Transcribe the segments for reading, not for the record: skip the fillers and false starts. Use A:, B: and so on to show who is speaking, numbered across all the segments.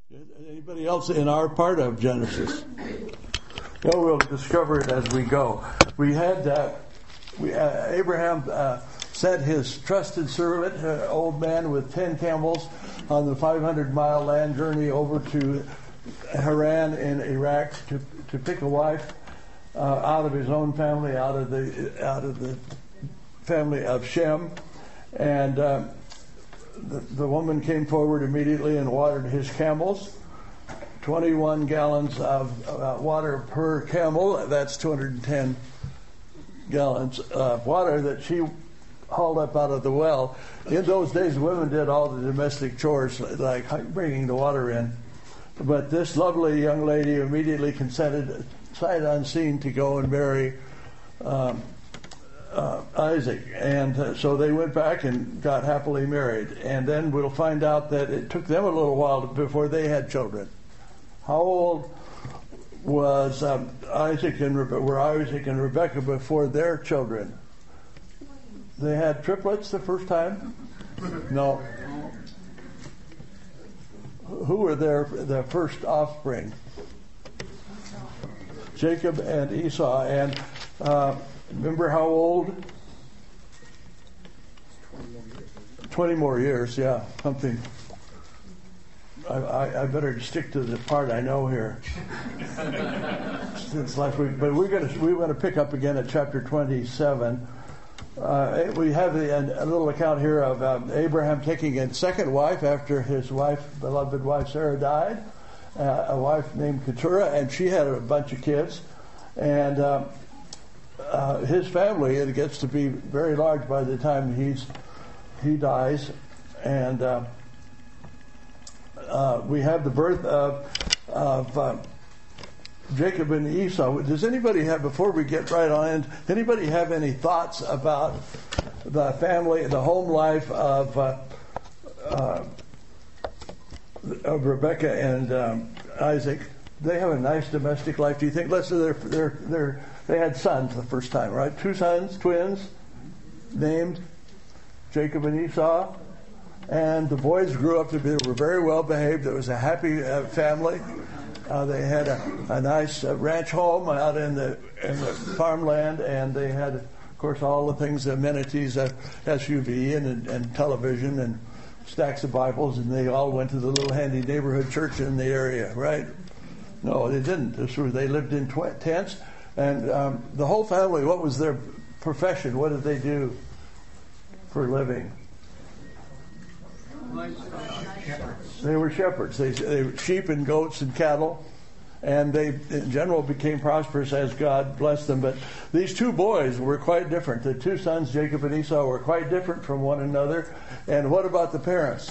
A: Anybody else in our part of Genesis? Well, we'll discover it as we go. We had Abraham sent his trusted servant, old man with 10 camels, on the 500-mile land journey over to Haran in Iraq to pick a wife out of his own family, out of the family of Shem, and the woman came forward immediately and watered his camels. 21 gallons of water per camel. That's 210 gallons of water that she hauled up out of the well. In those days, women did all the domestic chores, like bringing the water in. But this lovely young lady immediately consented, sight unseen, to go and marry Isaac. And so they went back and got happily married. And then we'll find out that it took them a little while before they had children. How old was Isaac and Rebekah before their children? They had triplets the first time? No. Who were their first offspring? Jacob and Esau. And remember how old? 20 more years, yeah, something. I better stick to the part I know here. Since last week, but we're going to pick up again at chapter 27. We have a little account here of Abraham taking a second wife after his beloved wife Sarah died. A wife named Keturah, and she had a bunch of kids. And his family, it gets to be very large by the time he dies, and we have the birth of Jacob and Esau. Does anybody have, before we get right on, anybody have any thoughts about the family, the home life of Rebekah and Isaac? They have a nice domestic life. Do you think? Let's say they had sons the first time, right? 2 sons, twins, named Jacob and Esau. And the boys grew up to be very well behaved. It was a happy family. They had a nice ranch home out in the farmland, and they had, of course, all the things, the amenities, SUV and television and stacks of Bibles, and they all went to the little handy neighborhood church in the area, right? No, they didn't. They lived in tents, and the whole family, what was their profession? What did they do for a living? They were shepherds. They were sheep and goats and cattle, and they in general became prosperous as God blessed them. But these 2 boys were quite different. The 2 sons, Jacob and Esau, were quite different from one another. And what about the parents?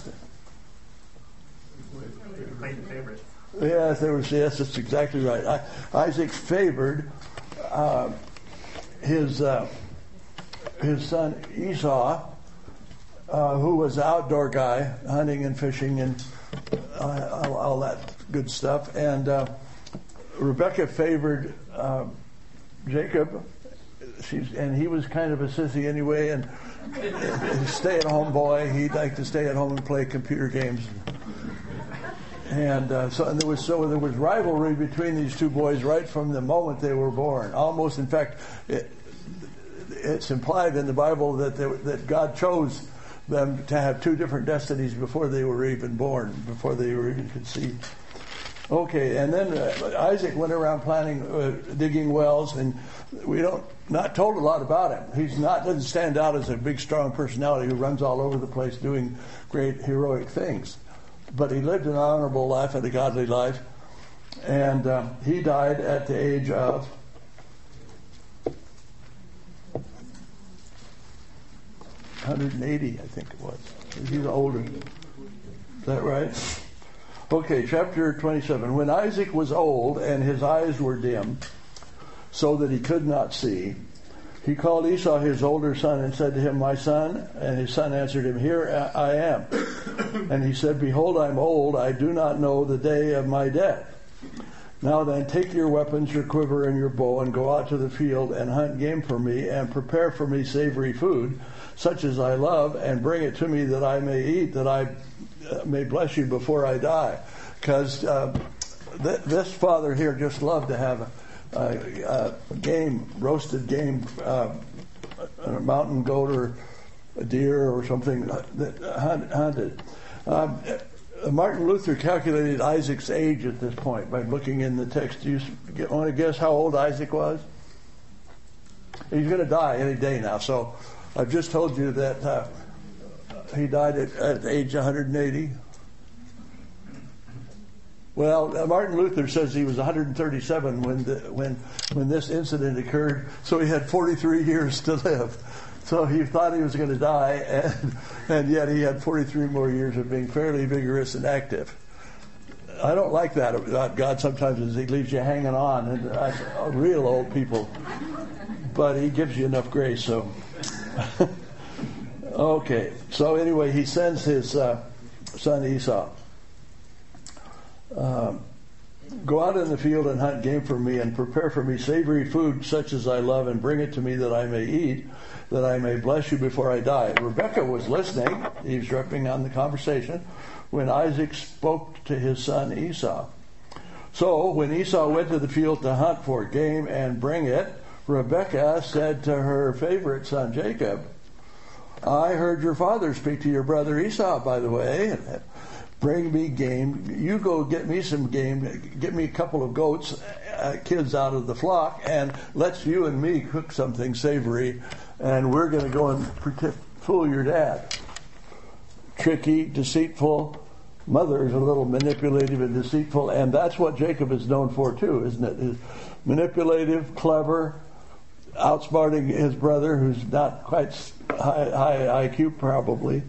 A: Yes, yes, that's exactly right. Isaac favored his son Esau, who was an outdoor guy, hunting and fishing and all that good stuff. And Rebekah favored Jacob, and he was kind of a sissy anyway, and a stay-at-home boy. He'd like to stay at home and play computer games. And there was rivalry between these 2 boys right from the moment they were born. Almost, in fact, it's implied in the Bible that God chose them to have 2 different destinies before they were even born, before they were even conceived. Okay, and then Isaac went around digging wells, and not told a lot about him. Doesn't stand out as a big, strong personality who runs all over the place doing great, heroic things. But he lived an honorable life and a godly life, and he died at the age of 180, I think it was. He's older. Is that right? Okay, chapter 27. When Isaac was old and his eyes were dim, so that he could not see, he called Esau his older son and said to him, "My son." And his son answered him, "Here I am." And he said, "Behold, I'm old. I do not know the day of my death. Now then, take your weapons, your quiver, and your bow, and go out to the field and hunt game for me, and prepare for me savory food, such as I love, and bring it to me that I may eat, that I may bless you before I die." because this father here just loved to have a game, roasted game, a mountain goat or a deer or something that hunted. Martin Luther calculated Isaac's age at this point by looking in the text. Do you want to guess how old Isaac was? He's going to die any day now. So I've just told you that he died at age 180. Well, Martin Luther says he was 137 when this incident occurred. So he had 43 years to live. So he thought he was going to die, and yet he had 43 more years of being fairly vigorous and active. I don't like that about God sometimes, is he leaves you hanging on, and that's real old people. But he gives you enough grace, so. Okay, so anyway, he sends his son Esau. Go out in the field and hunt game for me, and prepare for me savory food such as I love, and bring it to me that I may eat, that I may bless you before I die. Rebekah was listening, eavesdropping on the conversation, when Isaac spoke to his son Esau. So when Esau went to the field to hunt for game and bring it, Rebekah said to her favorite son Jacob, I heard your father speak to your brother Esau, by the way. Bring me game. You go get me some game. Get me a couple of goats, kids out of the flock, and let's you and me cook something savory, and we're going to go and fool your dad. Tricky, deceitful. Mother is a little manipulative and deceitful, and that's what Jacob is known for too, isn't it? Is manipulative, clever, outsmarting his brother, who's not quite high IQ probably.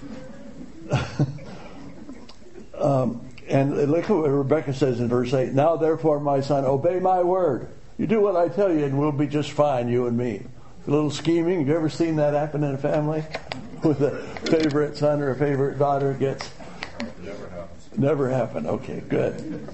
A: And look at what Rebekah says in verse 8. Now therefore, my son, obey my word. You do what I tell you and we'll be just fine, you and me. A little scheming. Have you ever seen that happen in a family? With a favorite son or a favorite daughter gets...
B: Never happens.
A: Never happened. Okay, good.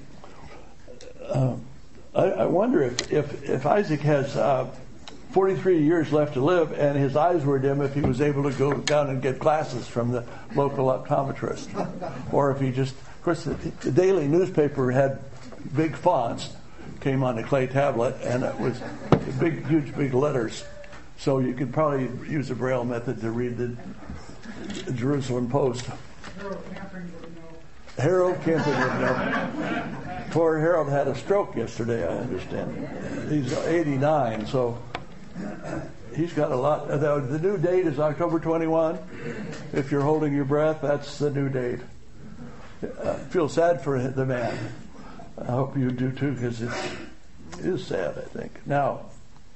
A: I wonder if Isaac has 43 years left to live and his eyes were dim, if he was able to go down and get glasses from the local optometrist. Or if he just... Of course, the daily newspaper had big fonts, came on a clay tablet, and it was huge letters. So you could probably use a Braille method to read the Jerusalem Post. Harold Camping would know. Poor Harold had a stroke yesterday, I understand. He's 89, so he's got a lot. The new date is October 21. If you're holding your breath, that's the new date. I feel sad for the man. I hope you do too, because it is sad, I think. Now,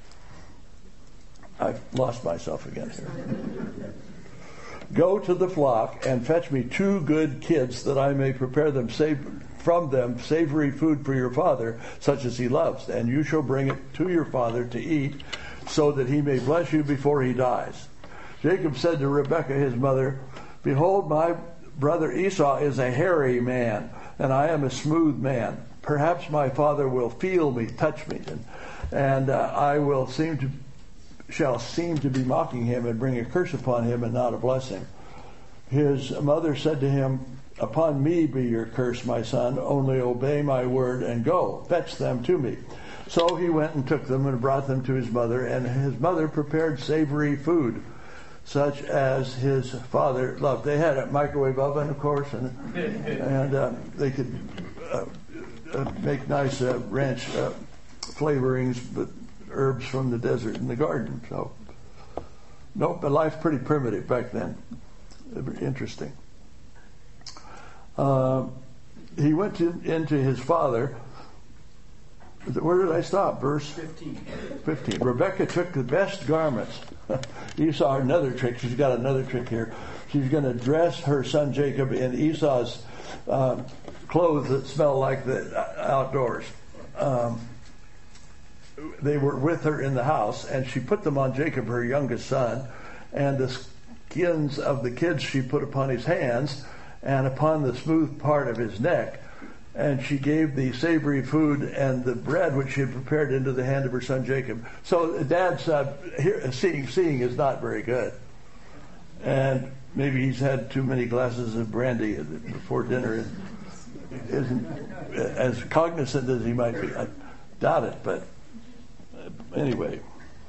A: I've lost myself again here. Go to the flock and fetch me 2 good kids that I may prepare them from them savory food for your father, such as he loves. And you shall bring it to your father to eat, so that he may bless you before he dies. Jacob said to Rebekah his mother, behold, my brother Esau is a hairy man, and I am a smooth man. Perhaps my father will feel me, touch me, and I will shall seem to be mocking him and bring a curse upon him and not a blessing. His mother said to him, upon me be your curse, my son, only obey my word and go, fetch them to me. So he went and took them and brought them to his mother, and his mother prepared savory food, such as his father loved. They had a microwave oven, of course, and they could make nice ranch flavorings, but herbs from the desert and the garden. So, but life's pretty primitive back then. Interesting. He went into his father. Where did I stop? Verse 15. Rebekah took the best garments. You saw another trick. She's got another trick here. She's going to dress her son Jacob in Esau's clothes that smell like the outdoors. They were with her in the house, and she put them on Jacob, her youngest son, and the skins of the kids she put upon his hands and upon the smooth part of his neck. And she gave the savory food and the bread which she had prepared into the hand of her son Jacob. So Dad's seeing is not very good. And maybe he's had too many glasses of brandy before dinner. isn't as cognizant as he might be. I doubt it, but anyway.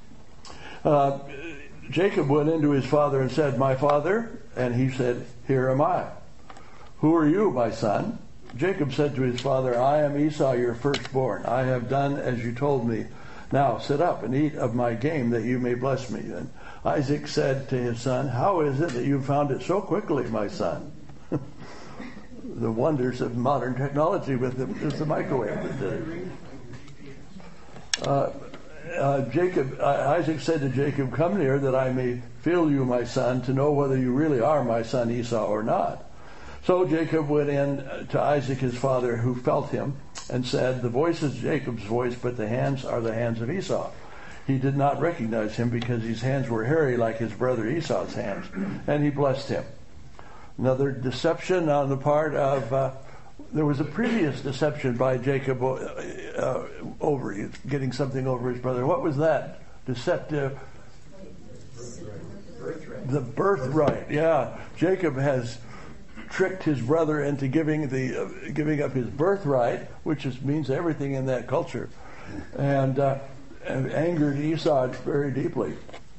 A: Jacob went into his father and said, "My father," and he said, "Here am I." "Who are you, my son?" Jacob said to his father, "I am Esau, your firstborn. I have done as you told me. Now sit up and eat of my game that you may bless me." Then Isaac said to his son, "How is it that you found it so quickly, my son?" The wonders of modern technology with the microwave that did it. Isaac said to Jacob, "Come near that I may feel you, my son, to know whether you really are my son Esau or not." So Jacob went in to Isaac his father, who felt him, and said, "The voice is Jacob's voice, but the hands are the hands of Esau." He did not recognize him because his hands were hairy like his brother Esau's hands, and he blessed him. Another deception on the part of, there was a previous deception by Jacob over getting something over his brother. What was that? Deceptive? The birthright. Yeah. Jacob has tricked his brother into giving up his birthright, which means everything in that culture, and angered Esau very deeply.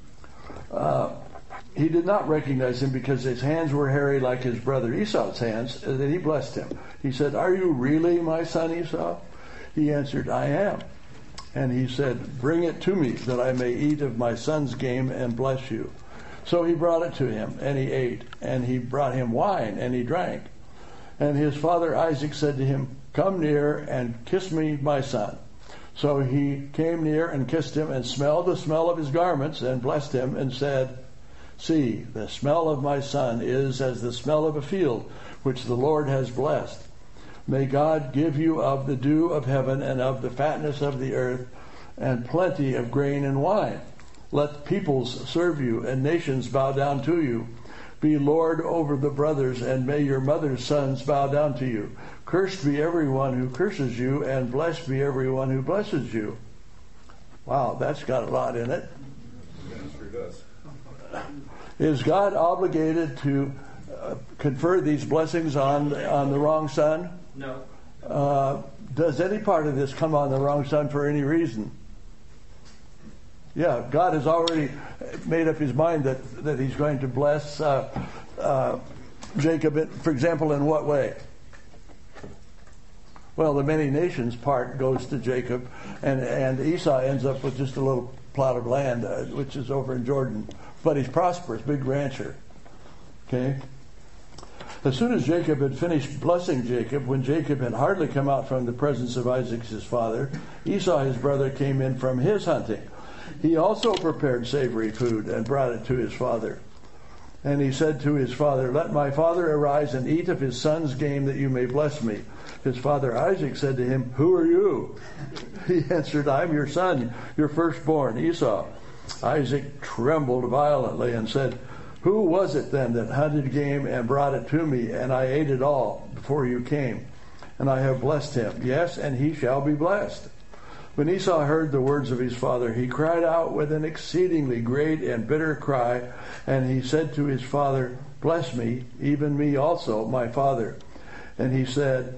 A: He did not recognize him because his hands were hairy like his brother Esau's hands, and then he blessed him. He said, "Are you really my son Esau?" He answered, "I am." And he said, "Bring it to me that I may eat of my son's game and bless you." So he brought it to him, and he ate, and he brought him wine, and he drank. And his father Isaac said to him, "Come near and kiss me, my son." So he came near and kissed him, and smelled the smell of his garments, and blessed him, and said, "See, the smell of my son is as the smell of a field, which the Lord has blessed. May God give you of the dew of heaven, and of the fatness of the earth, and plenty of grain and wine. Let peoples serve you, and nations bow down to you. Be Lord over the brothers, and may your mother's sons bow down to you. Cursed be everyone who curses you, and blessed be everyone who blesses you." Wow, that's got a lot in it.
B: Yes, sure does.
A: Is God obligated to confer these blessings on the wrong son?
C: No.
A: Does any part of this come on the wrong son for any reason? Yeah, God has already made up his mind that he's going to bless Jacob, for example, in what way? Well, the many nations part goes to Jacob, and Esau ends up with just a little plot of land, which is over in Jordan. But he's prosperous, big rancher. Okay? As soon as Jacob had finished blessing Jacob, when Jacob had hardly come out from the presence of Isaac his father, Esau his brother came in from his hunting. He also prepared savory food and brought it to his father. And he said to his father, "Let my father arise and eat of his son's game that you may bless me." His father Isaac said to him, "Who are you?" He answered, "I am your son, your firstborn, Esau." Isaac trembled violently and said, "Who was it then that hunted game and brought it to me, and I ate it all before you came? And I have blessed him. Yes, and he shall be blessed." When Esau heard the words of his father, he cried out with an exceedingly great and bitter cry, and he said to his father, "Bless me, even me also, my father." And he said,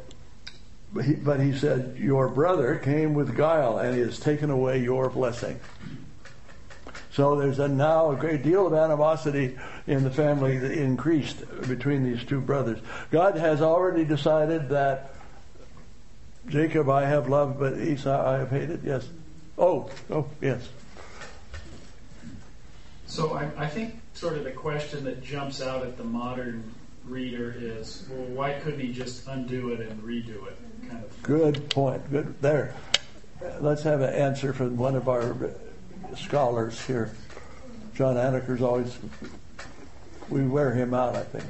A: "Your brother came with guile, and he has taken away your blessing." So there's now a great deal of animosity in the family that increased between these two brothers. God has already decided that Jacob I have loved, but Esau I have hated. Yes. Oh, yes.
C: So I think sort of the question that jumps out at the modern reader is, well, why couldn't he just undo it and redo it? Kind of.
A: Good point. Good. There. Let's have an answer from one of our scholars here. John Aneker's always, we wear him out, I think.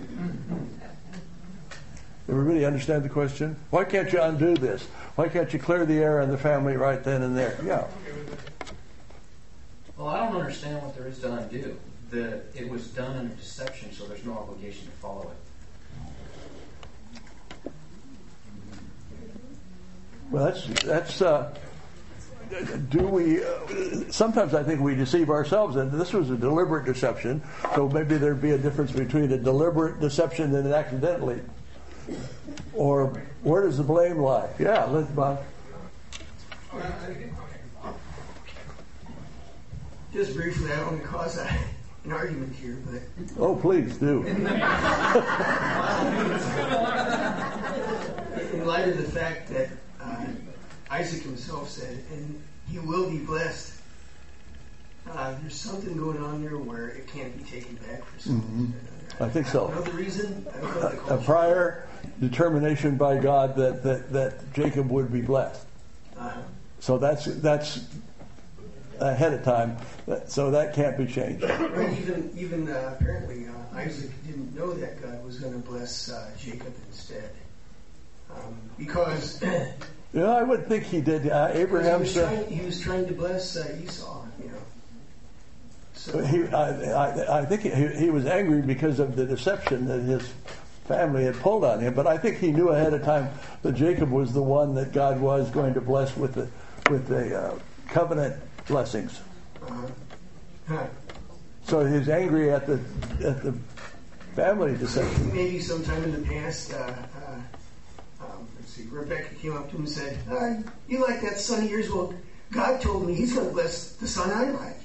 A: Everybody understand the question? Why can't you undo this? Why can't you clear the air in the family right then and there? Yeah.
D: Well, I don't understand what there is to undo. It was done under deception, so there's no obligation to follow it.
A: Well, that's do we, sometimes I think we deceive ourselves, and this was a deliberate deception, so maybe there'd be a difference between a deliberate deception and an accidentally. Or Where does the blame lie? Yeah, let's Bob.
E: Just briefly, I don't want to cause an argument here, but
A: Oh, please do.
E: in light of the fact that Isaac himself said, and he will be blessed, there's something going on there where it can't be taken back for some reason or another.
A: I think so.
E: I don't know the reason. I don't know the
A: A
E: culture.
A: prior determination by God that Jacob would be blessed. So that's ahead of time. So that can't be changed.
E: But even apparently Isaac didn't know that God was going to bless Jacob instead, because
A: Yeah, I would think he did. Abraham said
E: he was trying to bless Esau. So
A: I think he was angry because of the deception that his family had pulled on him. But I think he knew ahead of time that Jacob was the one that God was going to bless with the covenant blessings. So he's angry at the family deception.
E: maybe sometime in the past, let's see, Rebecca came up to him and said, "You like that son of yours? Well, God told me He's going to bless the son I like."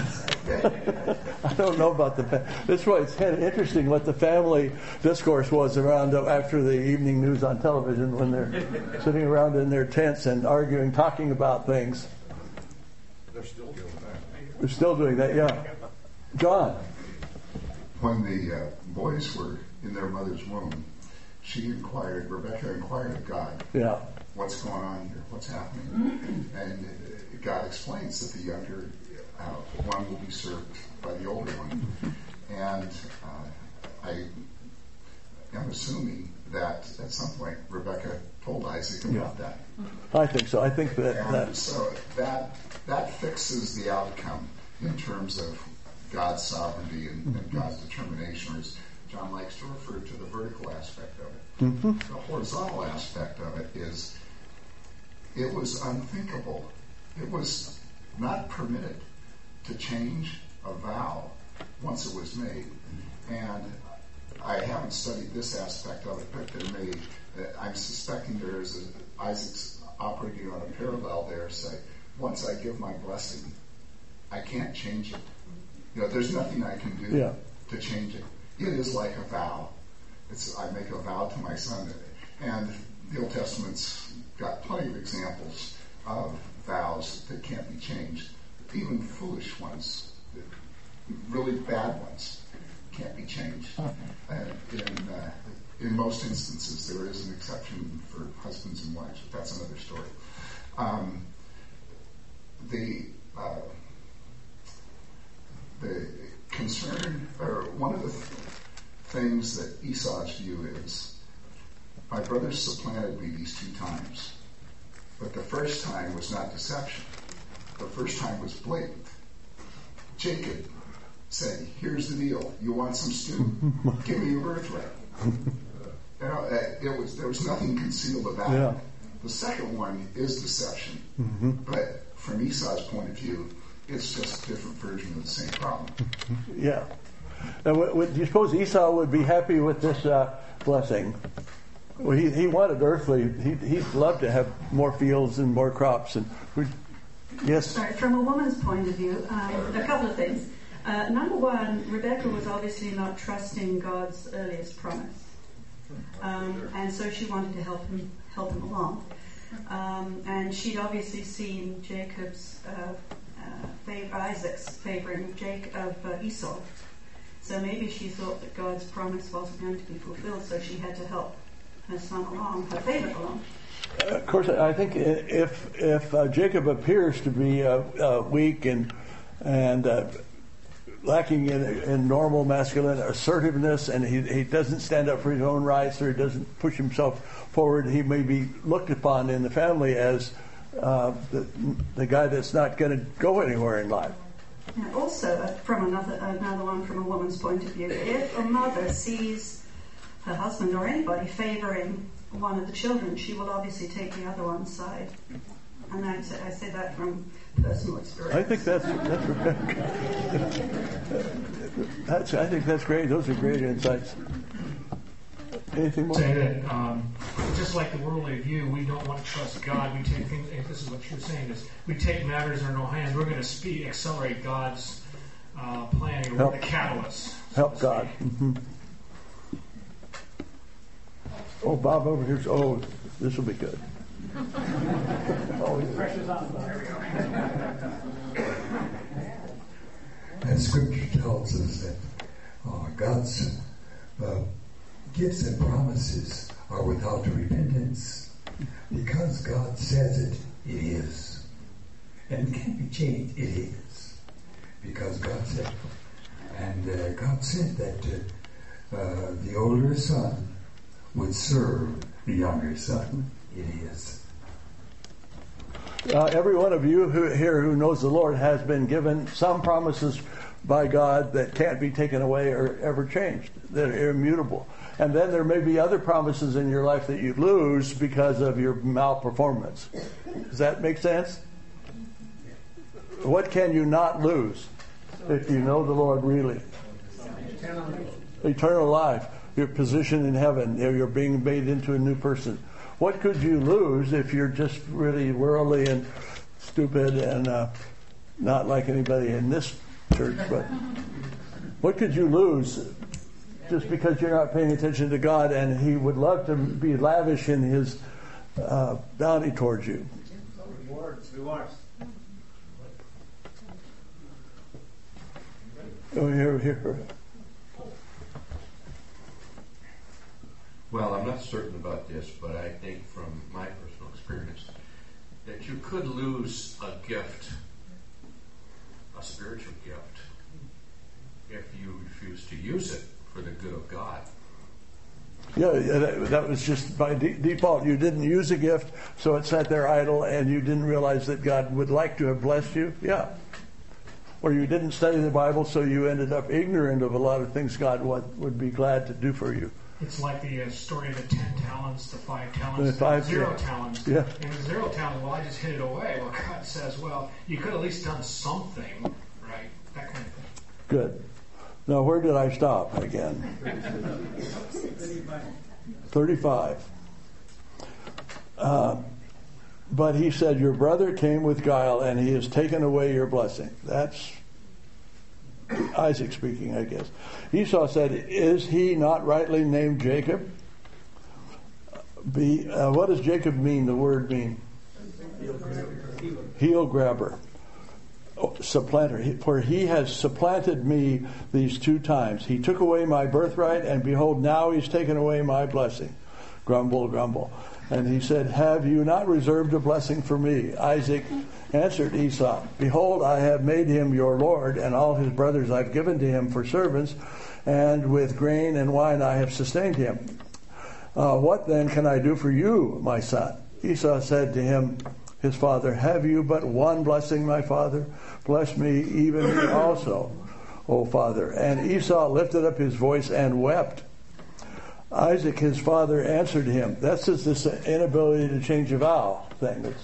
A: I don't know about that's why it's kind of interesting what the family discourse was around after the evening news on television when they're sitting around in their tents and arguing, talking about things.
B: They're still doing that.
A: They're still doing that, yeah. John.
F: When the boys were in their mother's womb, Rebecca inquired of God,
A: Yeah.
F: what's going on here? What's happening? And God explains that the younger one will be served by the older one. And I am assuming that at some point Rebecca told Isaac about that.
A: I think so. I think that
F: So that fixes the outcome in terms of God's sovereignty and God's determination, or as John likes to refer to the vertical aspect of it. The horizontal aspect of it is it was unthinkable. It was not permitted to change a vow once it was made. And I haven't studied this aspect of it, but I'm suspecting there is Isaac's operating on a parallel there. Say, once I give my blessing, I can't change it. There's nothing I can do to change it. It is like a vow. I make a vow to my son. And the Old Testament's got plenty of examples of vows that can't be changed. Even foolish ones, really bad ones, can't be changed. In most instances, there is an exception for husbands and wives, but that's another story. The concern, or one of the things that Esau's view is, my brothers supplanted me these 2 times, but the first time was not deception. The first time was blatant. Jacob said, "Here's the deal. You want some stew? Give me your birthright." There was nothing concealed about it. The second one is deception, but from Esau's point of view, it's just a different version of the same problem.
A: Yeah. Now, do you suppose Esau would be happy with this blessing? Well, he wanted earthly. He'd love to have more fields and more crops. And yes.
G: Sorry, from a woman's point of view, a couple of things. Number one, Rebecca was obviously not trusting God's earliest promise, and so she wanted to help him along. And she'd obviously seen Isaac's favoring Esau. So maybe she thought that God's promise wasn't going to be fulfilled, so she had to help her son along, her favorite along.
A: Of course, I think if Jacob appears to be weak and lacking in normal masculine assertiveness, and he doesn't stand up for his own rights, or he doesn't push himself forward, he may be looked upon in the family as the guy that's not going to go anywhere in life.
G: And also, from another one from a woman's point of view, if a mother sees her husband or anybody favoring one of the children, she will obviously take the other one's side. And I say that from personal experience.
A: I think I think that's great. Those are great insights. Anything more?
H: Say that just like the worldly view, we don't want to trust God. We take things. This is what you're saying is we take matters in our own hands. We're going to accelerate God's planning. We're the catalyst.
A: Help God. Mm-hmm. Oh, Bob over here. Oh, this will be good.
C: Pressure's on. There we go.
I: And Scripture tells us that God's gifts and promises are without repentance. Because God says it, it is. And it can't be changed, it is. Because God said it. And God said that the older son would serve the younger son. It is.
A: Every one of you who knows the Lord has been given some promises by God that can't be taken away or ever changed, that are immutable. And then there may be other promises in your life that you lose because of your malperformance. Does that make sense? What can you not lose if you know the Lord really? Eternal life, your position in heaven, you're being made into a new person. What could you lose if you're just really worldly and stupid and not like anybody in this church? But what could you lose just because you're not paying attention to God and He would love to be lavish in His bounty towards you?
C: Rewards.
A: Oh, here.
B: Well, I'm not certain about this, but I think from my personal experience that you could lose a gift, a spiritual gift, if you refuse to use it for the good of God.
A: Yeah, that was just by default. You didn't use a gift, so it sat there idle, and you didn't realize that God would like to have blessed you. Yeah. Or you didn't study the Bible, so you ended up ignorant of a lot of things God would be glad to do for you.
H: It's like the story of the 10 talents, the 5 talents,
A: The 5
H: 0 talents.
A: Yeah.
H: And the 0 talents, well, I just hid it away. Well, God says, well, you could at least done something, right? That kind of thing.
A: Good. Now, where did I stop again? 35. But he said, your brother came with guile, and he has taken away your blessing. That's Isaac speaking, I guess. Esau said, is he not rightly named Jacob? What does Jacob mean, the word mean? Heel grabber. Supplanter. For he has supplanted me these 2 times. He took away my birthright, and behold, now he's taken away my blessing. Grumble, grumble. And he said, have you not reserved a blessing for me? Isaac answered Esau, behold, I have made him your lord, and all his brothers I've given to him for servants, and with grain and wine I have sustained him. What then can I do for you, my son? Esau said to him, his father, have you but one blessing, my father? Bless me, even me also, O father. And Esau lifted up his voice and wept. Isaac, his father, answered him. That's just this inability to change a vow thing.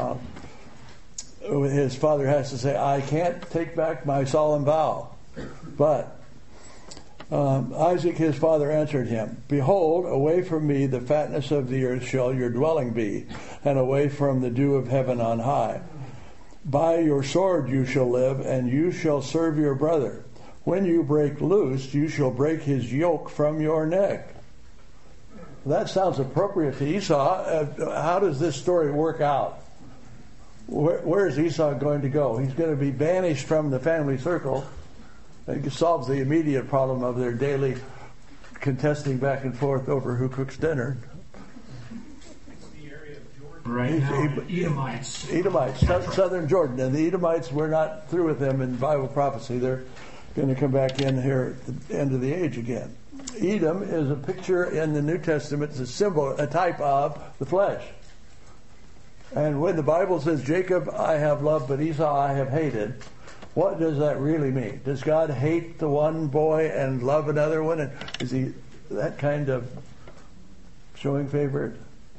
A: His father has to say, I can't take back my solemn vow. But Isaac, his father, answered him, behold, away from me the fatness of the earth shall your dwelling be, and away from the dew of heaven on high. By your sword you shall live, and you shall serve your brother. When you break loose, you shall break his yoke from your neck. That sounds appropriate to Esau. How does this story work out? Where is Esau going to go? He's going to be banished from the family circle. It solves the immediate problem of their daily contesting back and forth over who cooks dinner.
C: It's the area of Jordan.
H: Right now, Edomites.
A: Edomites, southern Jordan. And the Edomites, we're not through with them in Bible prophecy. They're going to come back in here at the end of the age again. Edom is a picture in the New Testament. It's a symbol, a type of the flesh. And when the Bible says, Jacob I have loved, but Esau I have hated, what does that really mean? Does God hate the one boy and love another one? And is he that kind of showing favor?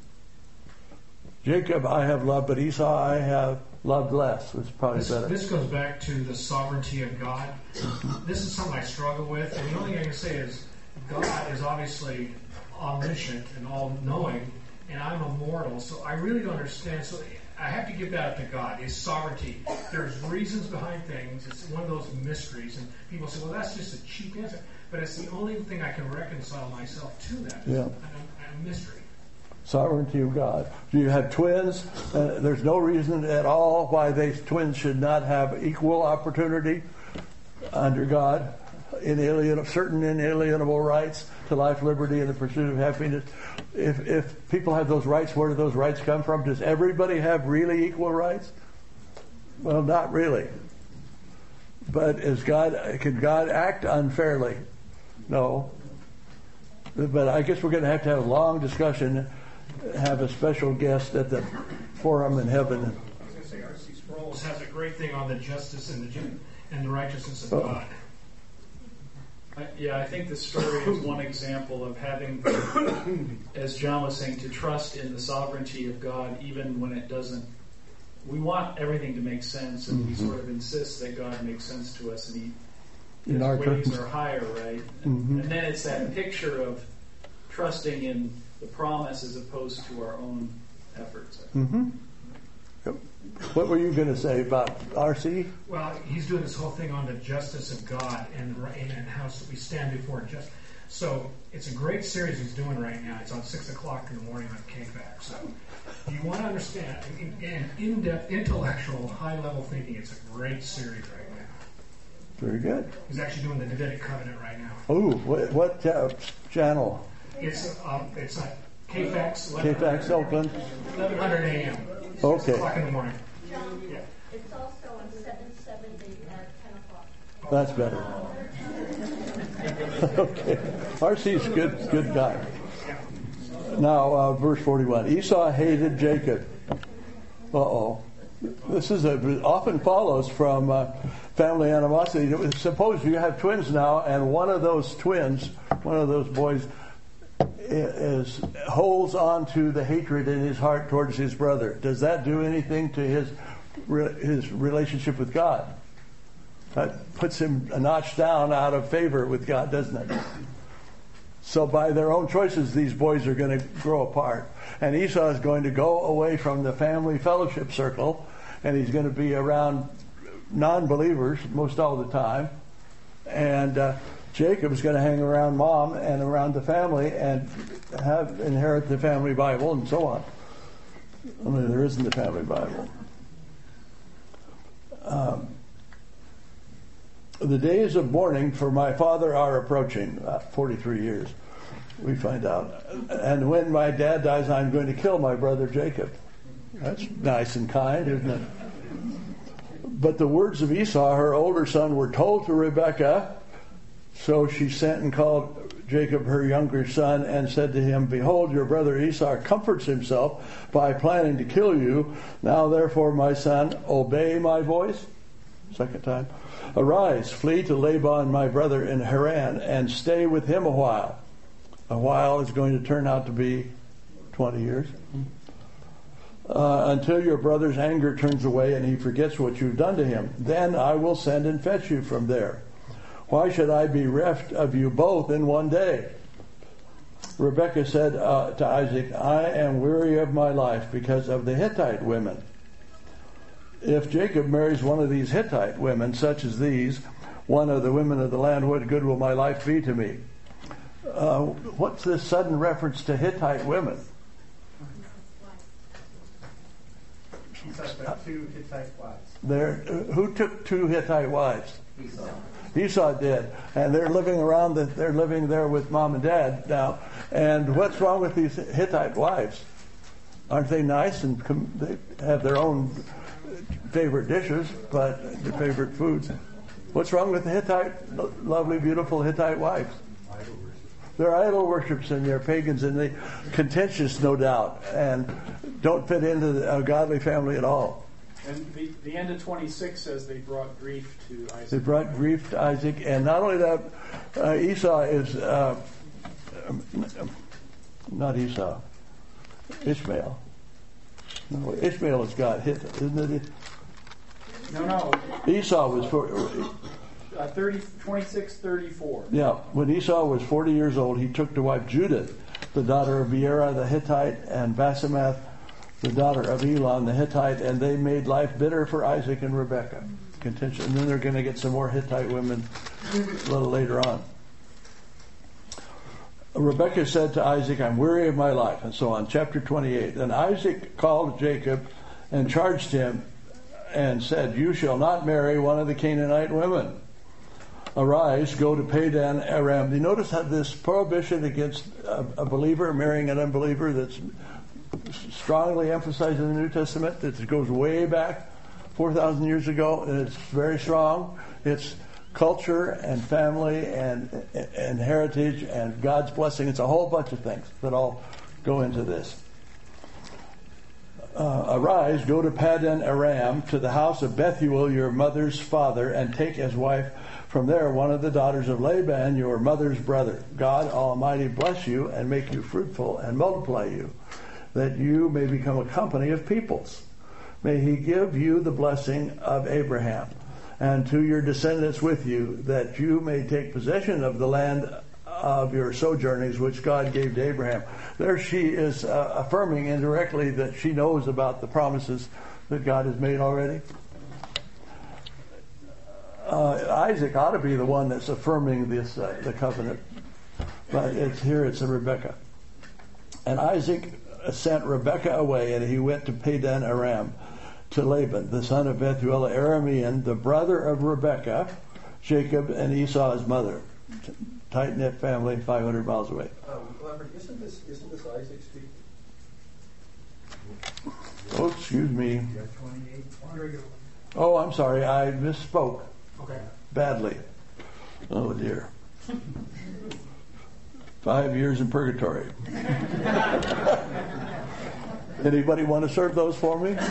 A: Jacob I have loved, but Esau I have loved less. It's probably better.
H: This goes back to the sovereignty of God. This is something I struggle with. And the only thing I can say is God is obviously omniscient and all-knowing, and I'm a mortal, so I really don't understand. So I have to give that up to God, His sovereignty. There's reasons behind things. It's one of those mysteries, and people say, well, that's just a cheap answer. But it's the only thing I can reconcile myself to that.
A: Yeah.
H: A mystery.
A: Sovereignty of God. You have twins. There's no reason at all why these twins should not have equal opportunity under God, certain inalienable rights to life, liberty, and the pursuit of happiness. If people have those rights, where do those rights come from? Does everybody have really equal rights? Well, not really. But can God act unfairly? No. But I guess we're going to have a long discussion, have a special guest at the forum in heaven.
H: I was going to say, R.C. Sproul has a great thing on the justice and the righteousness of God.
C: I think the story is one example of having, as John was saying, to trust in the sovereignty of God even when it doesn't. We want everything to make sense, and we sort of insist that God makes sense to us, and His ways are higher, right? And then it's that picture of trusting in the promise as opposed to our own efforts.
A: Yep. What were you going to say about R.C.?
H: Well, he's doing this whole thing on the justice of God and how we stand before justice. So it's a great series he's doing right now. It's on 6 o'clock in the morning on KFAX. So if you want to understand in-depth, intellectual, high-level thinking, it's a great series right now.
A: Very good.
H: He's actually doing the Davidic Covenant right now.
A: Oh, what channel?
H: It's KFAX.
A: KFAX Oakland.
H: 1100 a.m.
A: Okay.
H: 6 o'clock in the morning.
J: John, it's also on 770 at 10 o'clock.
A: That's better. Okay. R.C.'s good guy. Now, verse 41. Esau hated Jacob. This often follows from family animosity. Suppose you have twins now, and one of those boys, holds on to the hatred in his heart towards his brother. Does that do anything to his relationship with God? That puts him a notch down out of favor with God, doesn't it? So by their own choices, these boys are going to grow apart. And Esau is going to go away from the family fellowship circle, and he's going to be around non-believers most all the time. And Jacob's going to hang around mom and around the family and inherit the family Bible and so on. I mean, there isn't a family Bible. The days of mourning for my father are approaching, 43 years, we find out. And when my dad dies, I'm going to kill my brother Jacob. That's nice and kind, isn't it? But the words of Esau, her older son, were told to Rebekah. So she sent and called Jacob, her younger son, and said to him, "Behold, your brother Esau comforts himself by planning to kill you. Now, therefore, my son, obey my voice." Second time. "Arise, flee to Laban, my brother, in Haran, and stay with him a while." A while is going to turn out to be 20 years. "Until your brother's anger turns away and he forgets what you've done to him. Then I will send and fetch you from there. Why should I be reft of you both in one day?" Rebekah said to Isaac, "I am weary of my life because of the Hittite women. If Jacob marries one of these Hittite women, such as these, one of the women of the land, what good will my life be to me?" What's this sudden reference to Hittite women?
K: Two Hittite wives.
A: Who took two Hittite wives?
K: Esau.
A: Esau did, and they're living there with mom and dad now. And what's wrong with these Hittite wives? Aren't they nice? And they have their own favorite dishes, but their favorite foods. What's wrong with the Hittite, lovely, beautiful Hittite wives? They're idol worshippers and they're pagans and they're contentious, no doubt, and don't fit into a godly family at all.
C: And the end of 26 says they brought grief to Isaac.
A: They brought grief to Isaac, and not only that, Esau is not Esau, Ishmael. No, Ishmael is God, isn't it?
C: No.
A: Esau was
C: 26:34.
A: Yeah, when Esau was 40 years old, he took to wife Judith, the daughter of Beerah the Hittite, and Basemath, the daughter of Elon the Hittite, and they made life bitter for Isaac and Rebekah. Contention. And then they're going to get some more Hittite women a little later on. Rebekah said to Isaac, I'm weary of my life, and so on. Chapter 28. Then Isaac called Jacob and charged him and said, you shall not marry one of the Canaanite women. Arise, go to Padan Aram. Do you notice how this prohibition against a believer marrying an unbeliever that's strongly emphasized in the New Testament? That goes way back 4,000 years ago, and it's very strong. It's culture and family and heritage and God's blessing. It's a whole bunch of things that all go into this. Arise, go to Padan Aram, to the house of Bethuel, your mother's father, and take as wife from there one of the daughters of Laban, your mother's brother. God Almighty bless you and make you fruitful and multiply you, that you may become a company of peoples. May he give you the blessing of Abraham, and to your descendants with you, that you may take possession of the land of your sojournings, which God gave to Abraham. There she is affirming indirectly that she knows about the promises that God has made already. Isaac ought to be the one that's affirming this the covenant, but it's a Rebekah. And Isaac sent Rebekah away, and he went to Padan Aram, to Laban, the son of Bethuel Aramean, the brother of Rebekah, Jacob, and Esau his mother. Tight-knit family, 500 miles away.
K: Robert, isn't this Isaac speaking?
A: Oh, excuse me.
K: 28.
A: Oh, I'm sorry. I misspoke.
H: Okay.
A: Badly. Oh, dear. 5 years in purgatory. Anybody want to serve those for me?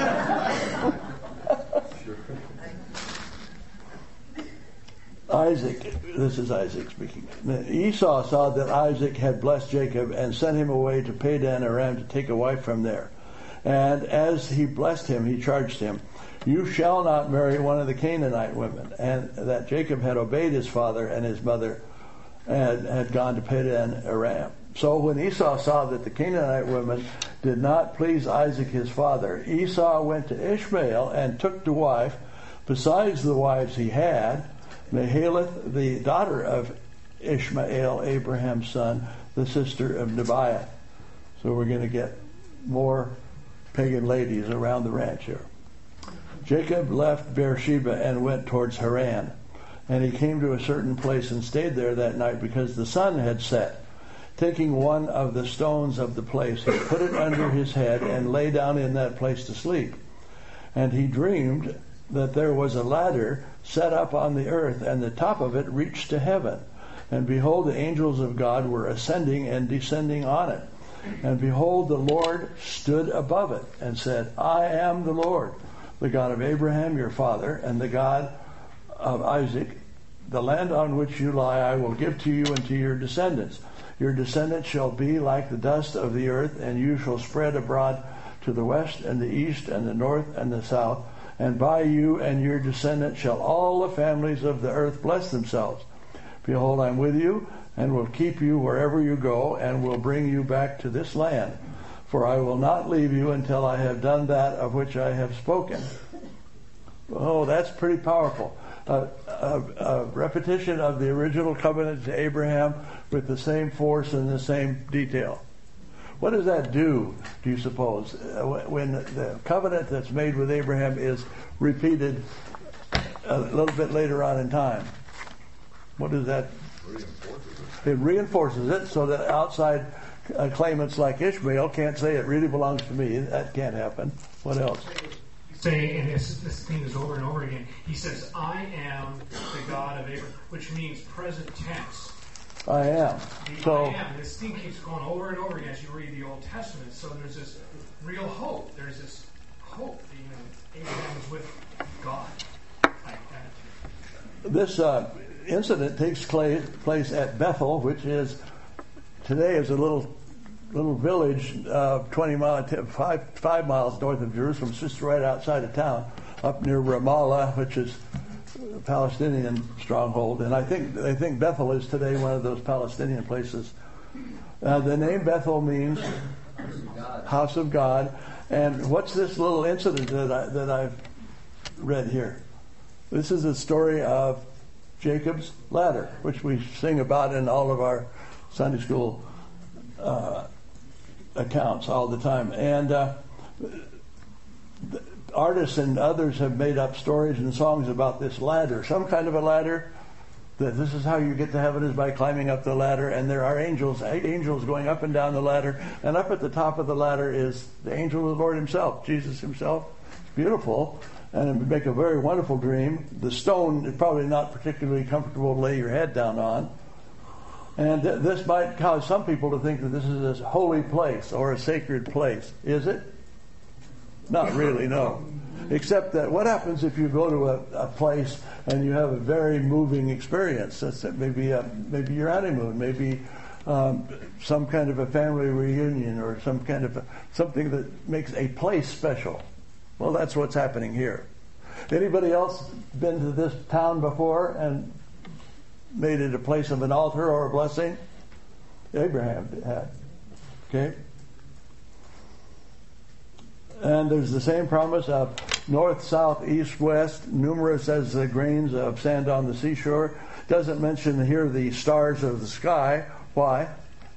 A: Isaac, this is Isaac speaking. Esau saw that Isaac had blessed Jacob and sent him away to Padan Aram to take a wife from there. And as he blessed him, he charged him, you shall not marry one of the Canaanite women. And that Jacob had obeyed his father and his mother and had gone to Padan Aram. So when Esau saw that the Canaanite women did not please Isaac his father, Esau went to Ishmael and took to wife, besides the wives he had, Mahalath, the daughter of Ishmael, Abraham's son, the sister of Nebiah. So we're going to get more pagan ladies around the ranch here. Jacob left Beersheba and went towards Haran. And he came to a certain place and stayed there that night because the sun had set. Taking one of the stones of the place, he put it under his head and lay down in that place to sleep. And he dreamed that there was a ladder set up on the earth, and the top of it reached to heaven. And behold, the angels of God were ascending and descending on it. And behold, the Lord stood above it and said, I am the Lord, the God of Abraham your father, and the God of Isaac. The land on which you lie I will give to you and to your descendants. Your descendants shall be like the dust of the earth, and you shall spread abroad to the west and the east and the north and the south. And by you and your descendants shall all the families of the earth bless themselves. Behold, I am with you, and will keep you wherever you go, and will bring you back to this land. For I will not leave you until I have done that of which I have spoken. Oh, that's pretty powerful. A repetition of the original covenant to Abraham with the same force and the same detail. What does that do you suppose, when the covenant that's made with Abraham is repeated a little bit later on in time? What does that? It reinforces it so that outside claimants like Ishmael can't say it really belongs to me. That can't happen. What else?
H: Saying, and this theme is over and over again, he says, I am the God of Abraham, which means present tense.
A: I am.
H: I am. This theme keeps going over and over again as you read the Old Testament. So there's this real hope. There's this hope that Abraham is with God. Like that.
A: This incident takes place at Bethel, which is today is a little village 5 miles north of Jerusalem, just right outside of town, up near Ramallah, which is a Palestinian stronghold. And I think Bethel is today one of those Palestinian places The name Bethel means house of God. And what's this little incident that I've read here? This is a story of Jacob's ladder, which we sing about in all of our Sunday school accounts all the time. And artists and others have made up stories and songs about this ladder, some kind of a ladder, that this is how you get to heaven is by climbing up the ladder, and there are angels going up and down the ladder, and up at the top of the ladder is the angel of the Lord himself, Jesus himself. It's beautiful, and it would make a very wonderful dream. The stone is probably not particularly comfortable to lay your head down on, and this might cause some people to think that this is a holy place or a sacred place. Is it? Not really, no. Except that what happens if you go to a place and you have a very moving experience? That's maybe your honeymoon, maybe some kind of a family reunion, or some kind of something that makes a place special. Well, that's what's happening here. Anybody else been to this town before and made it a place of an altar or a blessing? Abraham had. Okay? And there's the same promise of north, south, east, west, numerous as the grains of sand on the seashore. Doesn't mention here the stars of the sky. Why?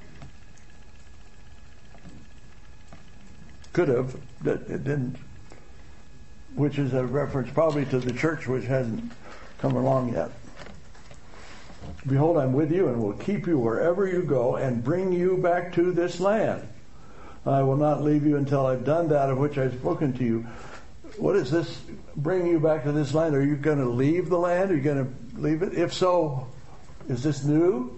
A: Could have, but it didn't. Which is a reference probably to the church, which hasn't come along yet. Behold, I'm with you and will keep you wherever you go and bring you back to this land. I will not leave you until I've done that of which I've spoken to you. What is this bringing you back to this land? Are you going to leave the land? Are you going to leave it? If so, is this new?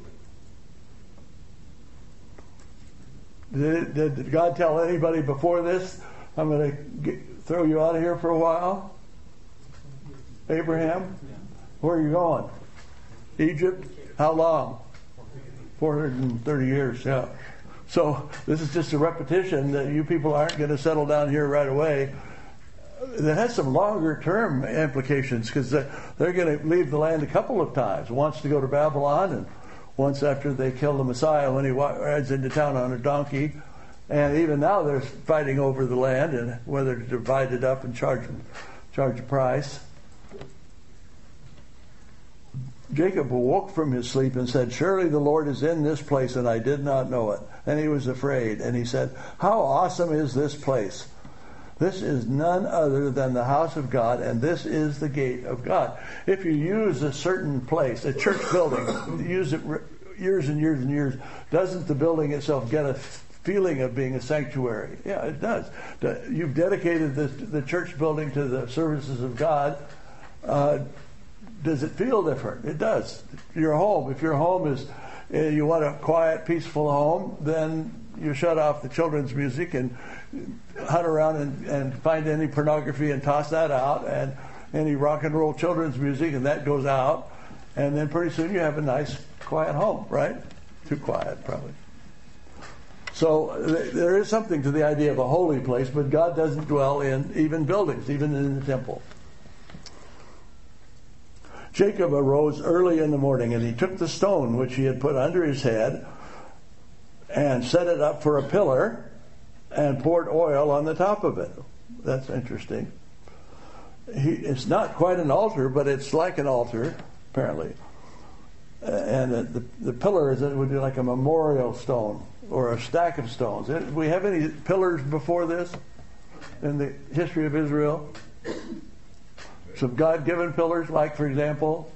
A: Did God tell anybody before this, I'm going to throw you out of here for a while? Abraham? Where are you going? Egypt? How long? 430 years, yeah. So this is just a repetition that you people aren't going to settle down here right away. That has some longer term implications, because they're going to leave the land a couple of times. Once to go to Babylon, and once after they kill the Messiah when he rides into town on a donkey. And even now they're fighting over the land and whether to divide it up and charge a price. Jacob awoke from his sleep and said, surely the Lord is in this place, and I did not know it. And he was afraid, and he said, how awesome is this place? This is none other than the house of God, and this is the gate of God. If you use a certain place, a church building, use it years and years and years, doesn't the building itself get a feeling of being a sanctuary? Yeah, it does. You've dedicated the church building to the services of God. Does it feel different? It does. Your home, if your home is, you want a quiet, peaceful home, then you shut off the children's music and hunt around and find any pornography and toss that out, and any rock and roll children's music, and that goes out, and then pretty soon you have a nice, quiet home, right? Too quiet, probably. So there is something to the idea of a holy place, but God doesn't dwell in even buildings, even in the temple. Jacob arose early in the morning, and he took the stone which he had put under his head and set it up for a pillar and poured oil on the top of it. That's interesting. It's not quite an altar, but it's like an altar, apparently. And the pillar would be like a memorial stone or a stack of stones. Do we have any pillars before this in the history of Israel? Some God-given pillars, like, for example,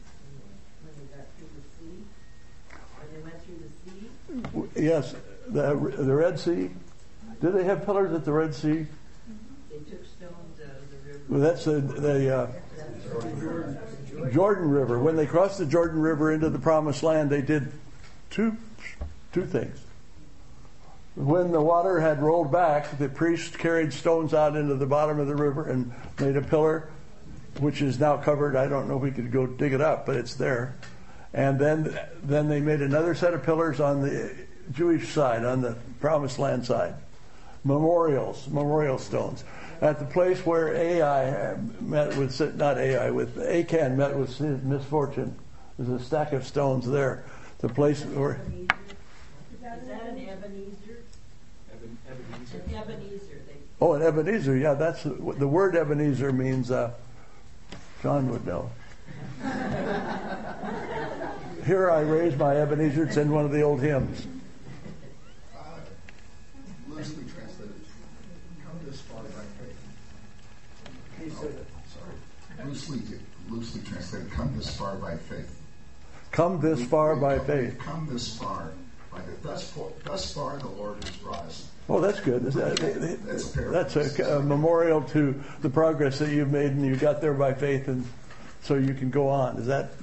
A: yes, the Red Sea. Did they have pillars at the Red Sea?
L: They took stones out of the river.
A: Well, that's the Jordan River. When they crossed the Jordan River into the Promised Land, they did two things. When the water had rolled back, the priest carried stones out into the bottom of the river and made a pillar, which is now covered. I don't know if we could go dig it up, but it's there. And then they made another set of pillars on the Jewish side, on the Promised Land side. Memorial stones. At the place where Achan met with his misfortune, there's a stack of stones there. The place where...
L: Is that an Ebenezer?
K: Ebenezer.
L: An Ebenezer.
A: Oh, an Ebenezer. Yeah, that's the word Ebenezer means. John would know. Here I raise my Ebenezer. It's in one of the old hymns.
F: Loosely translated, come this far by faith.
K: He said it.
F: Sorry. Loosely translated, come this far by faith.
A: Come this far by faith.
F: Come this far by faith. Thus far the Lord has brought us.
A: Oh, that's good. That's a memorial to the progress that you've made, and you got there by faith, and so you can go on. Is that?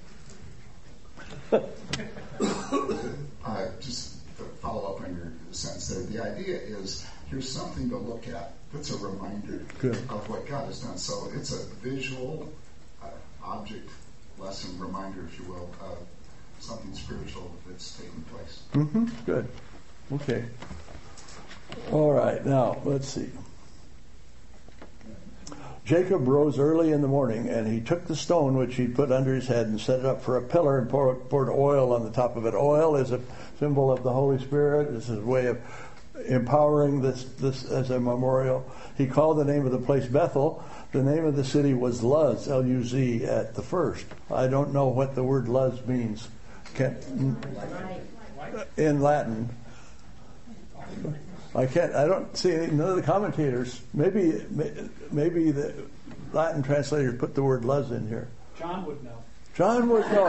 F: Just to follow up on your sense there, the idea is here's something to look at that's a reminder of what God has done. So it's a visual object, lesson, reminder, if you will, of something spiritual that's taking place.
A: Mm-hmm. Good. Okay. All right. Now, let's see. Jacob rose early in the morning, and he took the stone which he put under his head and set it up for a pillar and poured oil on the top of it. Oil is a symbol of the Holy Spirit. This is a way of empowering this as a memorial. He called the name of the place Bethel. The name of the city was Luz, L-U-Z, at the first. I don't know what the word Luz means in Latin. I don't see none of the commentators. Maybe the Latin translators put the word Luz in here.
C: John would know.
A: John would know.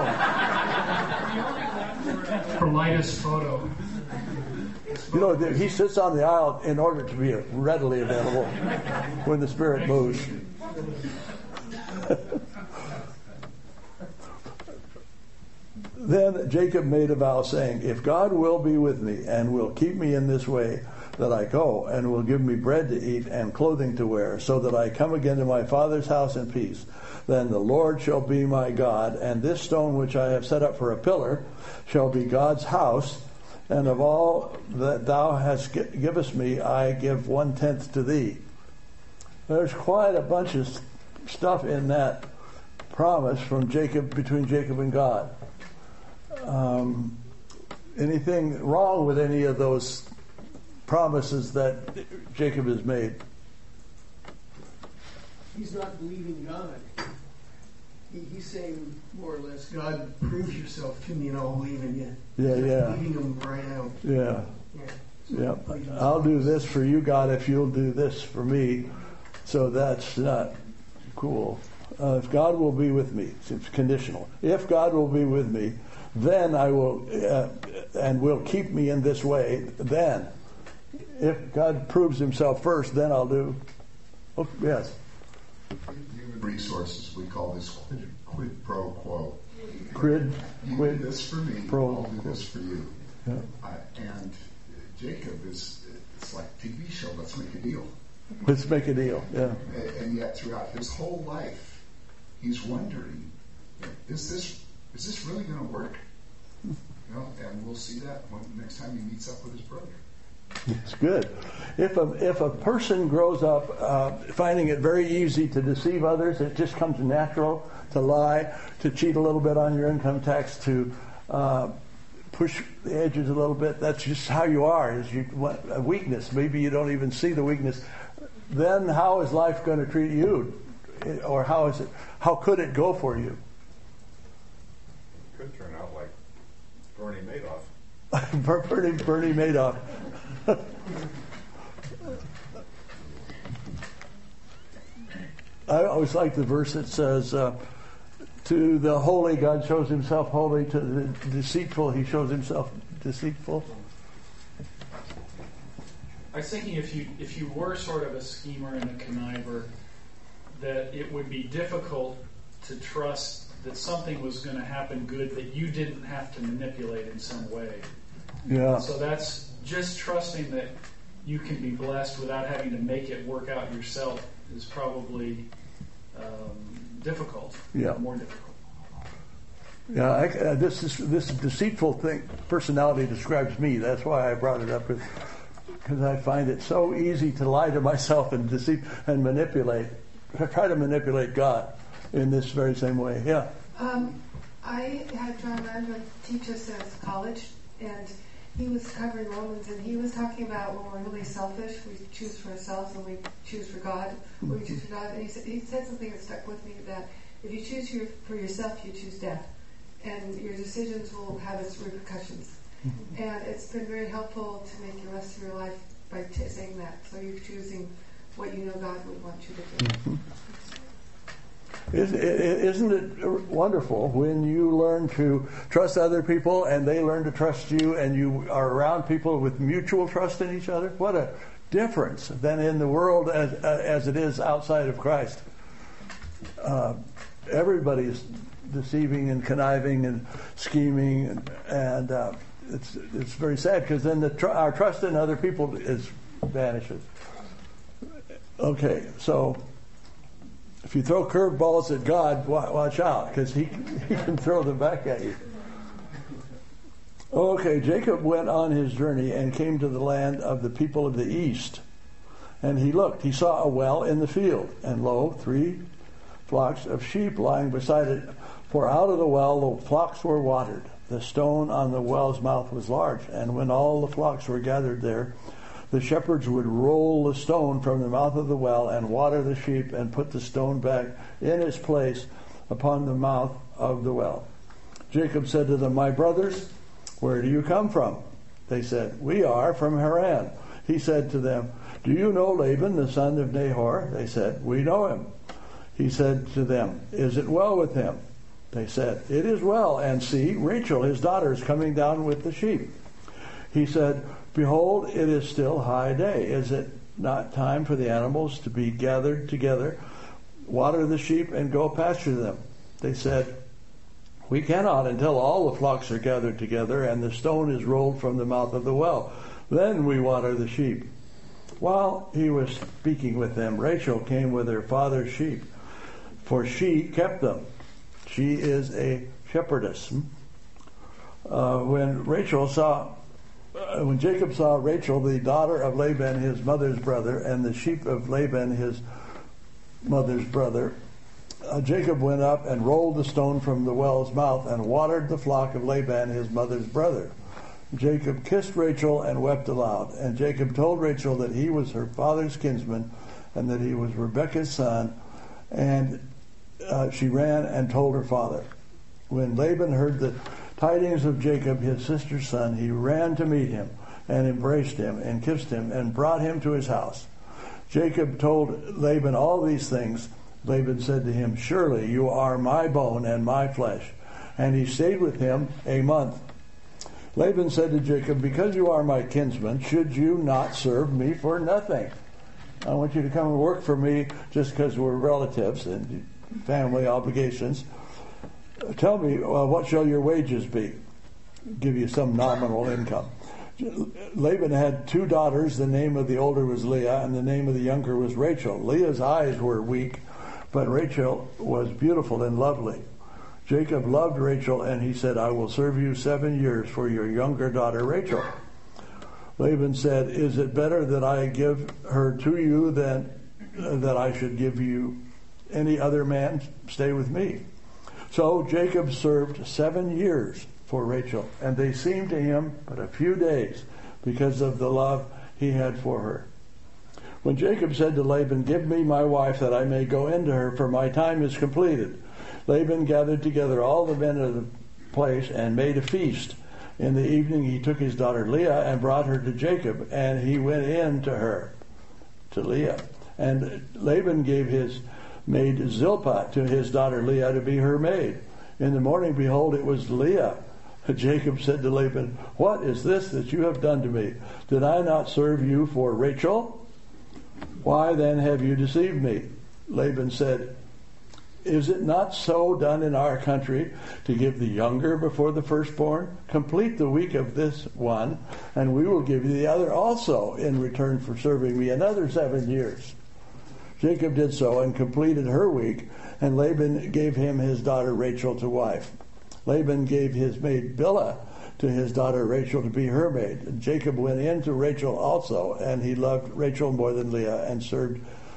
H: For lightest photo.
A: You know, he sits on the aisle in order to be readily available when the Spirit moves. Then Jacob made a vow, saying, if God will be with me and will keep me in this way that I go, and will give me bread to eat and clothing to wear, so that I come again to my father's house in peace, then the Lord shall be my God, and this stone which I have set up for a pillar shall be God's house, and of all that thou hast givest me, I give 1/10 to thee. There's quite a bunch of stuff in that promise from Jacob, between Jacob and God. Anything wrong with any of those promises that Jacob has made?
E: He's not believing God. He's saying more or less, God, prove yourself to me and I'll believe in you.
A: Yeah.
E: Leaving him right out.
A: Yeah. I'll do this for you, God, if you'll do this for me. So that's not cool. If God will be with me, it's conditional. If God will be with me, then I will, and will keep me in this way, then. If God proves himself first, then I'll do. Oh, yes.
F: Human resources, we call this quid pro quo.
A: You
F: do this for me, I'll do this for you.
A: Yeah.
F: And Jacob it's like TV show, let's make a deal.
A: Let's make a deal, yeah.
F: And yet throughout his whole life, he's wondering, is this really going to work? And we'll see that next time he meets up with his brother.
A: It's good. If a person grows up finding it very easy to deceive others, it just comes natural to lie, to cheat a little bit on your income tax, to push the edges a little bit. That's just how you are. Is a weakness. Maybe you don't even see the weakness. Then how is life going to treat you, or how could it go for you?
M: Could turn out like Bernie Madoff.
A: Bernie Madoff. I always like the verse that says, to the holy God shows himself holy, to the deceitful he shows himself deceitful.
C: I was thinking if you were sort of a schemer and a conniver, that it would be difficult to trust that something was going to happen good that you didn't have to manipulate in some way.
A: Yeah.
C: So that's just trusting that you can be blessed without having to make it work out yourself is probably difficult.
A: Yeah.
C: More difficult.
A: Yeah. This deceitful personality describes me. That's why I brought it up, because I find it so easy to lie to myself and deceive and manipulate. Try to manipulate God in this very same way. Yeah.
N: I had John Landrum teach us at college, and he was covering Romans, and he was talking about when we're really selfish, we choose for ourselves and we choose for God. We choose for God. And he said something that stuck with me, that if you choose for yourself, you choose death. And your decisions will have its repercussions. And it's been very helpful to make the rest of your life by saying that. So you're choosing what you know God would want you to do.
A: Isn't it wonderful when you learn to trust other people and they learn to trust you, and you are around people with mutual trust in each other? What a difference than in the world as it is outside of Christ. Everybody's deceiving and conniving and scheming, and it's very sad, because then our trust in other people vanishes. Okay, so if you throw curveballs at God, watch out, because he can throw them back at you. Okay, Jacob went on his journey and came to the land of the people of the east. And he looked. He saw a well in the field, and lo, 3 flocks of sheep lying beside it. For out of the well the flocks were watered. The stone on the well's mouth was large, and when all the flocks were gathered there, the shepherds would roll the stone from the mouth of the well and water the sheep and put the stone back in its place upon the mouth of the well. Jacob said to them, "My brothers, where do you come from?" They said, "We are from Haran." He said to them, "Do you know Laban, the son of Nahor?" They said, "We know him." He said to them, "Is it well with him?" They said, "It is well, and see, Rachel, his daughter, is coming down with the sheep." He said, "Behold, it is still high day. Is it not time for the animals to be gathered together? Water the sheep and go pasture them." They said, "We cannot until all the flocks are gathered together and the stone is rolled from the mouth of the well. Then we water the sheep." While he was speaking with them, Rachel came with her father's sheep, for she kept them. She is a shepherdess. When Jacob saw Rachel, the daughter of Laban, his mother's brother, and the sheep of Laban, his mother's brother, Jacob went up and rolled the stone from the well's mouth and watered the flock of Laban, his mother's brother. Jacob kissed Rachel and wept aloud. And Jacob told Rachel that he was her father's kinsman and that he was Rebekah's son. And she ran and told her father. When Laban heard the tidings of Jacob, his sister's son, he ran to meet him and embraced him and kissed him and brought him to his house. Jacob told Laban all these things. Laban said to him, "Surely you are my bone and my flesh." And he stayed with him a month. Laban said to Jacob, "Because you are my kinsman, should you not serve me for nothing? I want you to come and work for me just because we're relatives and family obligations. Tell me, what shall your wages be?" Give you some nominal income. Laban had 2 daughters. The name of the older was Leah, and the name of the younger was Rachel. Leah's eyes were weak, but Rachel was beautiful and lovely. Jacob loved Rachel, and he said, "I will serve you 7 years for your younger daughter Rachel." Laban said, "Is it better that I give her to you than that I should give you any other man? Stay with me." So Jacob served 7 years for Rachel, and they seemed to him but a few days because of the love he had for her. When Jacob said to Laban, "Give me my wife that I may go into her, for my time is completed," Laban gathered together all the men of the place and made a feast. In the evening he took his daughter Leah and brought her to Jacob, and he went in to her, to Leah. And Laban gave his maid Zilpah to his daughter Leah to be her maid. In the morning, behold, it was Leah. Jacob said to Laban, "What is this that you have done to me? Did I not serve you for Rachel? Why then have you deceived me?" Laban said, "Is it not so done in our country to give the younger before the firstborn? Complete the week of this one, and we will give you the other also in return for serving me another 7 years." Jacob did so and completed her week, and Laban gave him his daughter Rachel to wife. Laban gave his maid Bilhah to his daughter Rachel to be her maid. And Jacob went in to Rachel also, and he loved Rachel more than Leah and served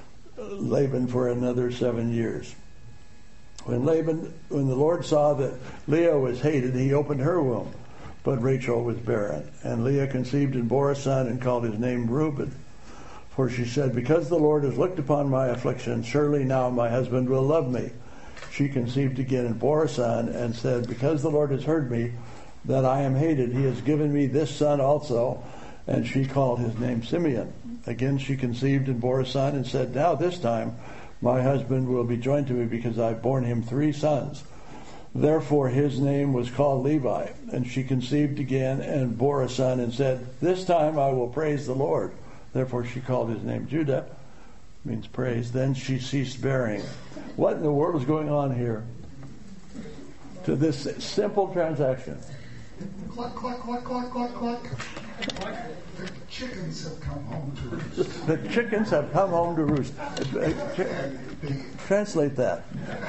A: Laban for another 7 years. When the Lord saw that Leah was hated, he opened her womb. but Rachel was barren. And Leah conceived and bore a son and called his name Reuben. For she said, because the Lord has looked upon my affliction, surely now my husband will love me. She conceived again and bore a son and said, because the Lord has heard me, that I am hated, he has given me this son also. And she called his name Simeon. Again she conceived and bore a son and said, now this time my husband will be joined to me because I've borne him 3 sons. Therefore his name was called Levi. And she conceived again and bore a son and said, this time I will praise the Lord. Therefore she called his name Judah, means praise. Then she ceased bearing. What in the world is going on here to this simple transaction?
F: Cluck, cluck, cluck, cluck, cluck, cluck. The chickens have come home to roost.
A: The chickens have come home to roost. Translate that.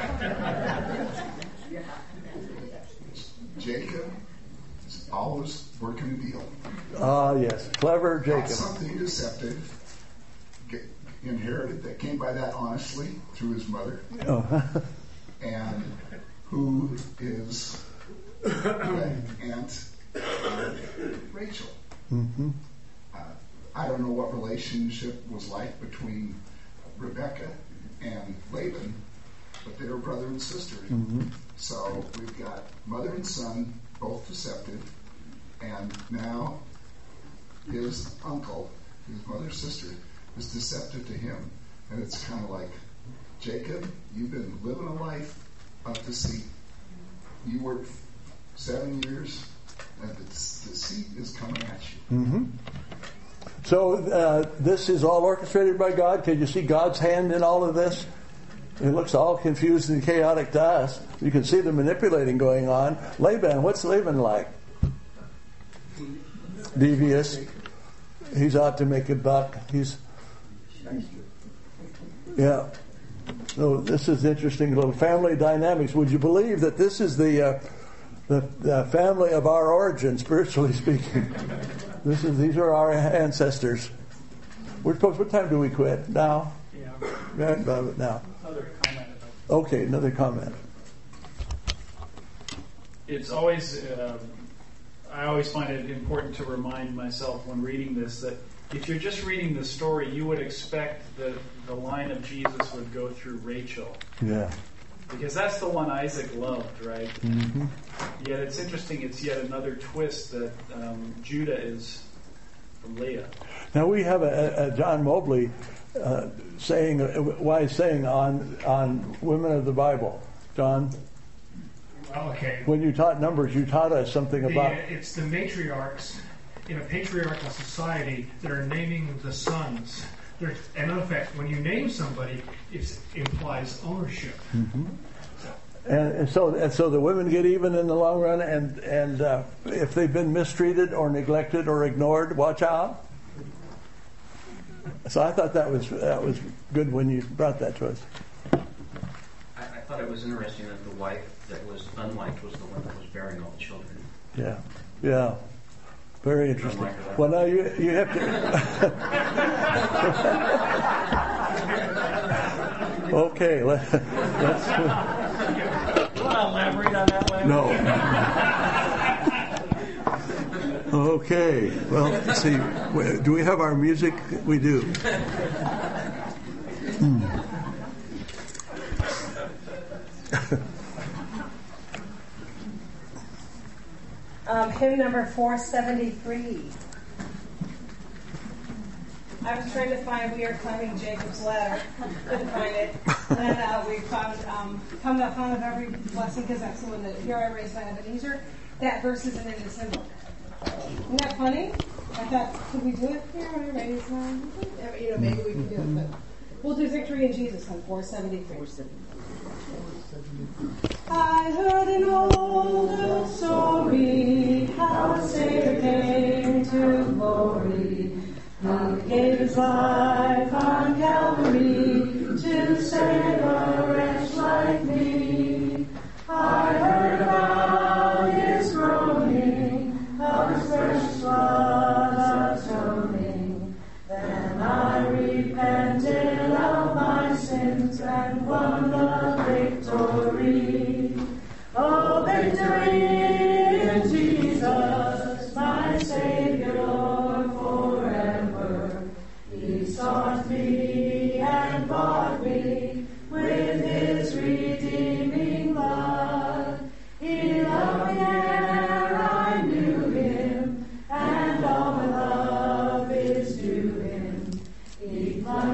F: Jacob is always working a deal.
A: Ah, yes. Clever Jacob.
F: Not something deceptive. Inherited that came by that honestly through his mother.
A: Oh.
F: And who is Aunt Rachel.
A: Mm-hmm.
F: I don't know what relationship was like between Rebecca and Laban, but they were brother and sister.
A: Mm-hmm.
F: So we've got mother and son, both deceptive, and now his uncle, his mother's sister, is deceptive to him. And it's kind of like, Jacob, you've been living a life of deceit. You worked 7 years, and the deceit is coming at you.
A: Mm-hmm. So this is all orchestrated by God. Can you see God's hand in all of this? It looks all confused and chaotic to us. You can see the manipulating going on. Laban, what's Laban like? Devious. He's out to make a buck. Yeah. So this is interesting little family dynamics. Would you believe that this is the family of our origin, spiritually speaking? These are our ancestors. We're supposed. What time do we quit? Now. Yeah. Now.
C: Another comment.
A: Okay, another comment.
C: It's always. I always find it important to remind myself when reading this that if you're just reading the story, you would expect that the line of Jesus would go through Rachel.
A: Yeah.
C: Because that's the one Isaac loved, right?
A: Mm-hmm.
C: Yet it's interesting, it's yet another twist that Judah is from Leah.
A: Now we have a John Mobley saying, wise saying on women of the Bible. John?
H: Okay.
A: When you taught Numbers, you taught us something about...
H: It's the matriarchs in a patriarchal society that are naming the sons. And in effect, when you name somebody, it implies ownership.
A: Mm-hmm. And so the women get even in the long run, and if they've been mistreated or neglected or ignored, watch out. So I thought that was good when you brought that to us.
D: I thought it was interesting that the wife that was unliked was the one that was bearing all the children.
A: Yeah, yeah. Very interesting. Well, now you have to... Okay, let's...
K: You want to elaborate on that, Larry?
A: No. Okay, well, let's see. Do we have our music? We do.
O: Hymn number 473. I was trying to find We Are Climbing Jacob's Ladder. Couldn't find it. Then we found Come the Fun of Every Blessing, because that's the one that Here I Raise My Ebenezer. That verse isn't in this hymn book. Isn't that funny? I thought, could we do it? Here I raise my... maybe we can do it, but we'll do Victory in Jesus on 473. I heard an old story, how a Savior came to glory, who gave his life on Calvary to save a wretch like me. I heard about his groaning, of his precious blood atoning. Then I repented of my sins and won the victory. Oh, victory in Jesus.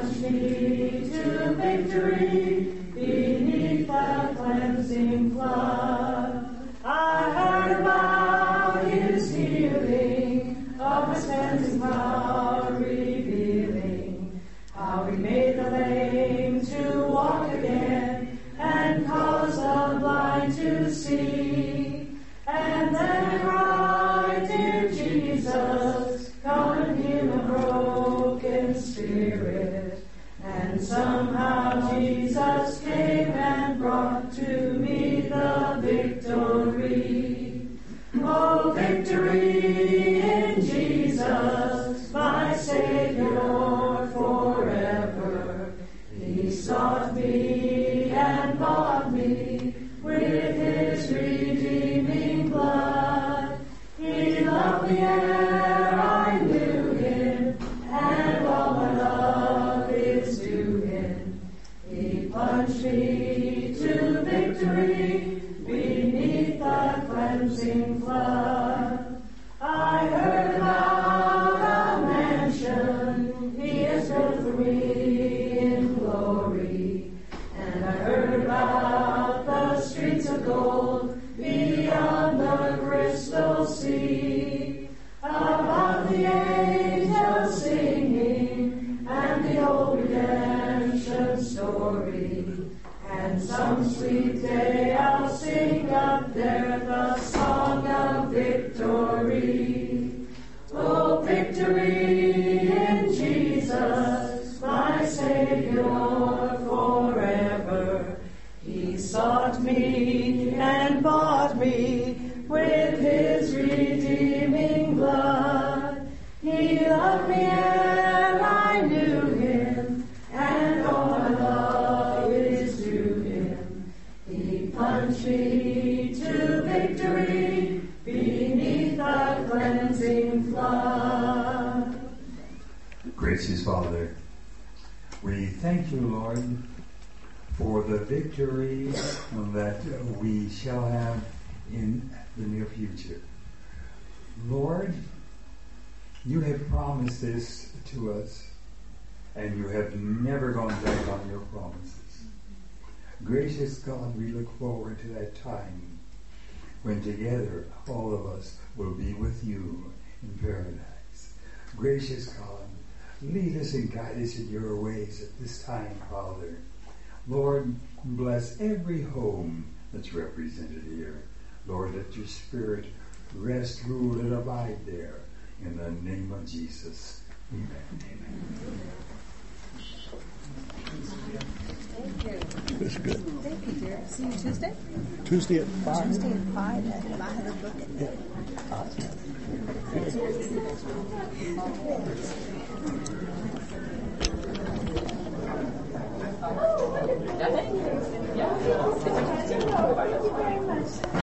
P: plunged me to victory beneath the cleansing flood. I heard about his healing, of his cleansing power revealing, how he made the lame to walk again, and caused the blind to see. And then I cried, dear Jesus, come and heal a broken spirit. And somehow Jesus came and brought to me the victory. Oh, victory in Jesus, my Savior forever. He sought me and bought me with his redeeming blood. He loved me ere I knew him, and all my love is to him. He plunged me to victory beneath the cleansing flood. I heard about a mansion he has built for me in glory, and I heard about the streets of gold beyond the crystal sea, about the angels singing and the old redemption story. And some sweet day I'll sing up there the song of victory. Oh, victory in Jesus, my Savior forever. He sought me and bought me with his redeeming blood. He loved me ere I knew him, and all my love is to him. He plunged me to victory beneath the cleansing flood.
I: Gracious Father, we thank you, Lord, for the victory that we shall have in the near future. Lord, you have promised this to us, and you have never gone back on your promises. Gracious God, we look forward to that time when together all of us will be with you in paradise. Gracious God, lead us and guide us in your ways at this time, Father. Lord, bless every home that's represented here. Lord, let your Spirit rest, rule, and abide there. In the name of Jesus. Amen. Amen.
Q: Thank you.
A: That's good.
Q: Thank you, dear. See you Tuesday?
A: Tuesday at 5.
Q: Tuesday at 5 at Live Book at
A: Yeah. Awesome.
Q: Thank you very much.